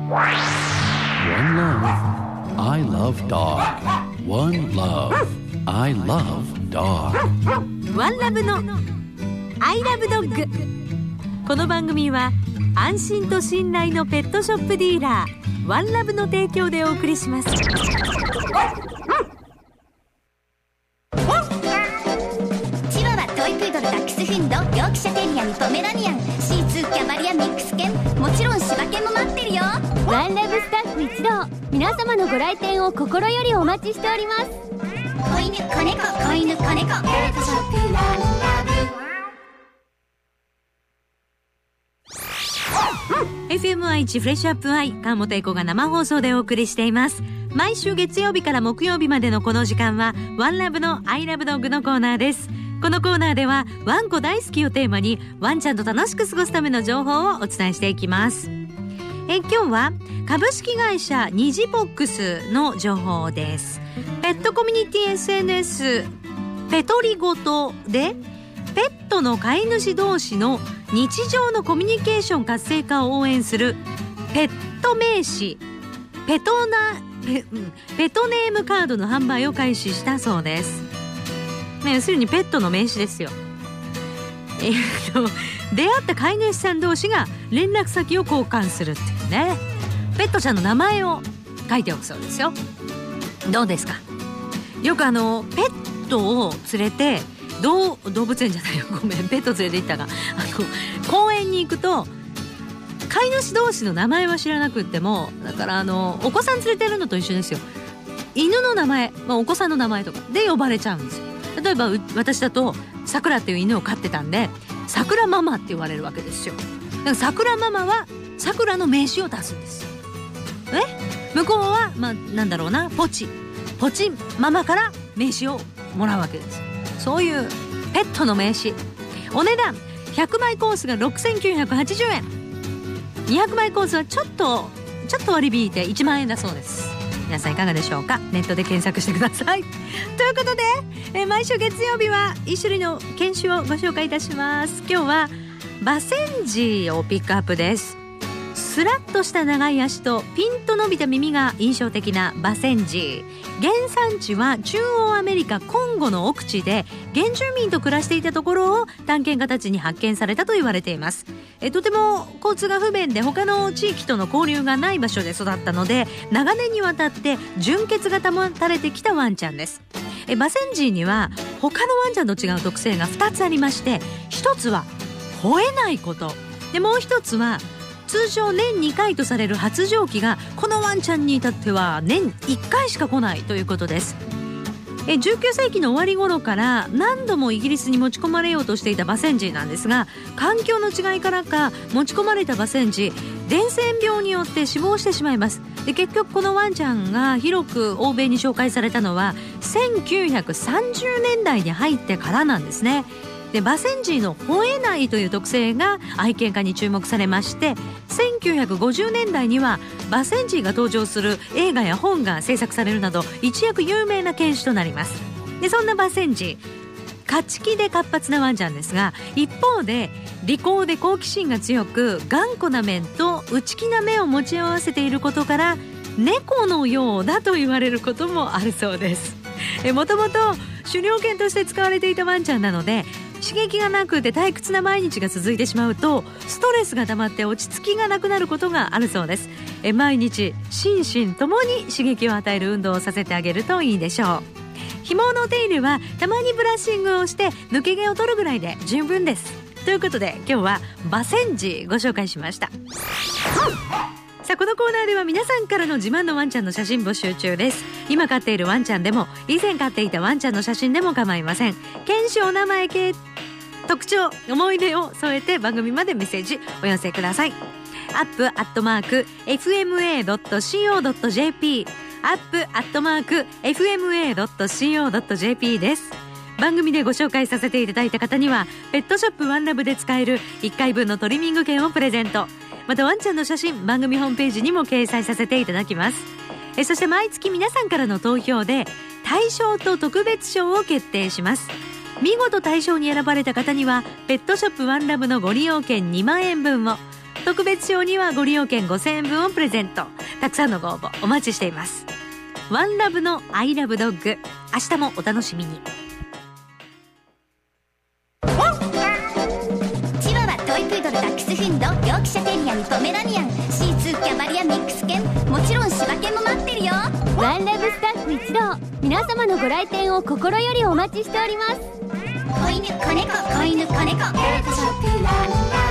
One love, I love dog. One love, I love dog. ワンラブの I love dog。 この番組は安心と信頼のペットショップディーラーワンラブの提供でお送りします。 チワワ、トイプードル、ダックスフンド、ヨークシャテリアン、ポメラニアン、シーツー、キャバリア、ミックス犬、もちろん柴犬も待ってるよ。 ワンラブスタッフ一同、皆様のご来店を心よりお待ちしております。 子犬、子猫、子犬、子猫、ペットショップワンラブ。 FM1 フレッシュアップアイ、川本恵子が生放送でお送りしています。毎週月曜日から木曜日までのこの時間はワンラブの I love dog のコーナーです。このコーナーではワンコ大好きをテーマにワンちゃんと楽しく過ごすための情報をお伝えしていきます。今日は株式会社ニジボックスの情報です。ペットコミュニティ SNS ペトリゴトでペットの飼い主同士の日常のコミュニケーション活性化を応援するペット名詞ペトネームカードの販売を開始したそうです、要するにペットの名詞ですよ。出会った飼い主さん同士が連絡先を交換するっていうね。ペットちゃんの名前を書いておくそうですよ。どうですか。よくペットを連れて動物園じゃないよ、ごめん、ペット連れて行ったが公園に行くと飼い主同士の名前は知らなくっても、だからお子さん連れてるのと一緒ですよ。犬の名前、お子さんの名前とかで呼ばれちゃうんですよ。例えば私だとさくらっていう犬を飼ってたんで、さくらママって言われるわけですよ。だからさくらママはさくらの名詞を出すんですよ。向こうはなんだろうな、ポチママから名詞をもらうわけです。そういうペットの名詞、お値段100枚コースが6980円、200枚コースはちょっと割り引いて1万円だそうです。皆さんいかがでしょうか。ネットで検索してください。ということで、毎週月曜日は1種類の犬種をご紹介いたします。今日はバセンジーをピックアップです。スラッとした長い足とピンと伸びた耳が印象的なバセンジー。原産地は中央アメリカコンゴの奥地で、原住民と暮らしていたところを探検家たちに発見されたと言われています。とても交通が不便で他の地域との交流がない場所で育ったので、長年にわたって純血が保たれてきたワンちゃんです。バセンジーには他のワンちゃんと違う特性が2つありまして、1つは吠えないことで、もう1つは通常年2回とされる発情期がこのワンちゃんに至っては年1回しか来ないということです。19世紀の終わり頃から何度もイギリスに持ち込まれようとしていたバセンジーなんですが、環境の違いからか持ち込まれたバセンジー、伝染病によって死亡してしまいます。で、結局このワンちゃんが広く欧米に紹介されたのは1930年代に入ってからなんですね。で、バセンジーの吠えないという特性が愛犬家に注目されまして、1950年代にはバセンジーが登場する映画や本が制作されるなど一躍有名な犬種となります。で、そんなバセンジー、勝ち気で活発なワンちゃんですが、一方で利口で好奇心が強く頑固な面と内気な目を持ち合わせていることから猫のようだと言われることもあるそうです。もともと狩猟犬として使われていたワンちゃんなので、刺激がなくて退屈な毎日が続いてしまうとストレスが溜まって落ち着きがなくなることがあるそうです。毎日心身ともに刺激を与える運動をさせてあげるといいでしょう。紐のお手入れはたまにブラッシングをして抜け毛を取るぐらいで十分です。ということで今日はバセンジーご紹介しました。さあ、このコーナーでは皆さんからの自慢のワンちゃんの写真募集中です。今飼っているワンちゃんでも以前飼っていたワンちゃんの写真でも構いません。犬種、お名前、特徴、思い出を添えて番組までメッセージお寄せください。up@fma.co.jp up@fma.co.jp です。番組でご紹介させていただいた方にはペットショップワンラブで使える1回分のトリミング券をプレゼント。またワンちゃんの写真、番組ホームページにも掲載させていただきます。そして毎月皆さんからの投票で大賞と特別賞を決定します。見事大賞に選ばれた方にはペットショップワンラブのご利用券2万円分を、 特別賞にはご利用券5000円分をプレゼント。たくさんのご応募お待ちしています。ワンラブのアイラブドッグ、明日もお楽しみに。 チワワ、トイプードル、ダックスフンド、ヨークシャテリアにポメラニアン、C2、キャバリア、ミックス犬、もちろん柴犬も待ってるよ。 ワンラブスタッフ一同、皆様のご来店を心よりお待ちしております。 子犬、子猫、子犬、子猫、ペットショップワンラ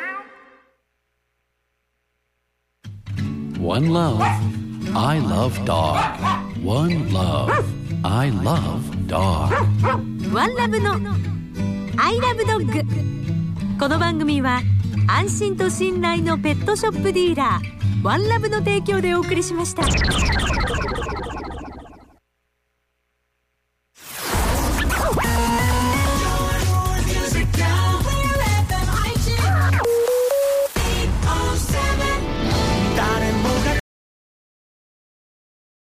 ブ。 One love, I love dog. One love, I love dog. ワンラブのアイラブドッグ。この番組は安心と信頼のペットショップディーラーワンラブの提供でお送りしました。